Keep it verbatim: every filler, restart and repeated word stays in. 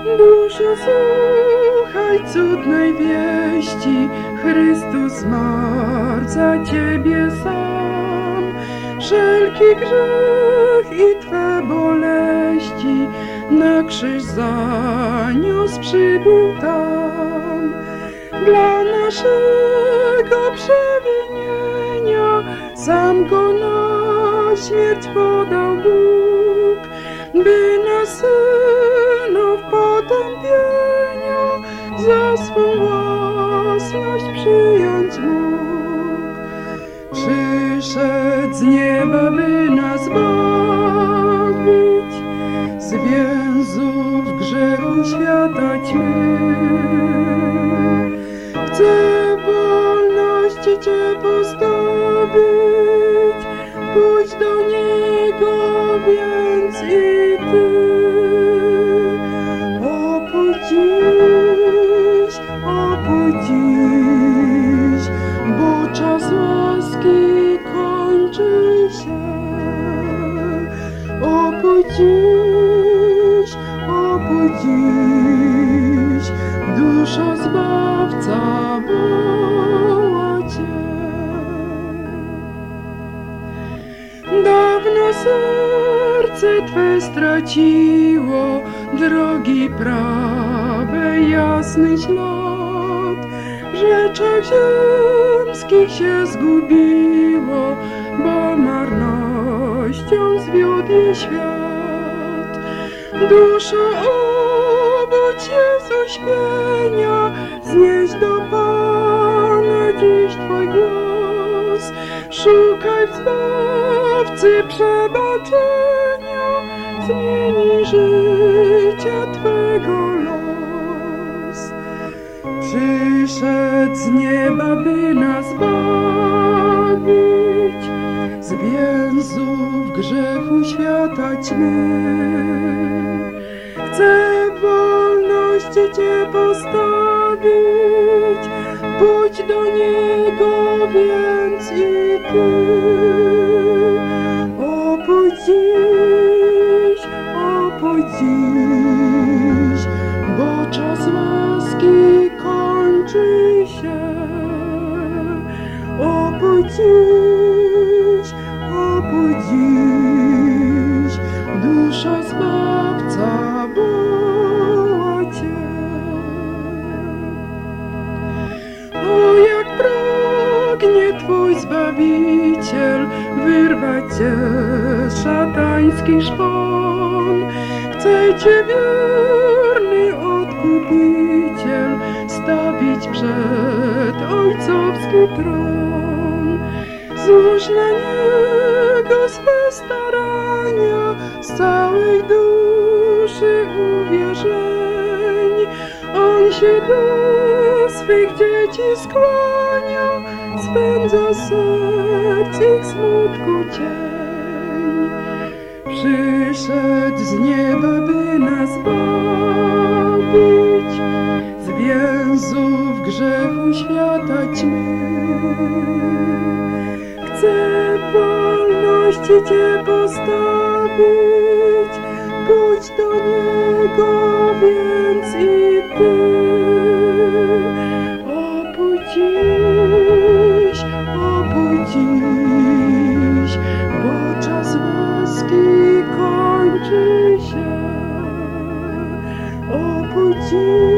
Duszo, słuchaj cudnej wieści, Chrystus zmarł za ciebie sam. Wszelki grzech i twe boleści na krzyż zaniósł, przybył tam. Dla naszego przewinienia sam go na śmierć podał Bóg, by nas synów potępienia za swą własność przyjąć mógł. Przyszedł z nieba, by nas bawić, z więzów grzechu świata ćmy. Chcę wolności Cię postawić, pójdź do Niego więc i Ty. Opójdź dziś, opójdź dziś, bo czas łaski kończy się. Opójdź dziś, opójdź dziś, duszo Zbawca woła Cię. Dawno serce Twe straciło drogi prawe, jasny ślad. W rzeczach ziemskich się zgubiło, bo marnością zwiódł je świat. Duszo, obudź się z uśpienia, znieś do Pana dziś Twój głos. Szukaj w Zbawcy przebaczenia, zmieni życie Twego los. Przyszedł z nieba, by nas bawić, z więzów grzechu świata ćmy. Chcę wolności Cię postawić, pójdź do Niego więc i Ty. Opójdź dziś, opójdź dziś, bo czas łaski kończy się. Opójdź dziś, opójdź dziś, dusza Zbawca woła Cię. O, jak pragnie Twój Zbawiciel wyrwać Cię z szatańskich szpon. Chce Cię wierny Odkupiciel stawić przed ojcowski tron. Złóż na Niego swe starania, z całej duszy uwierzeń. On się do swych dzieci skłania, spędza serc ich smutku cień. Przyszedł z nieba, by nas bawić, z więzów grzechu świata ćmy. Chcę wolności Cię postawić, pójdź do Niego więc i Ty. Opójdź dziś, opójdź dziś, bo czas łaski kończy się. Opójdź dziś.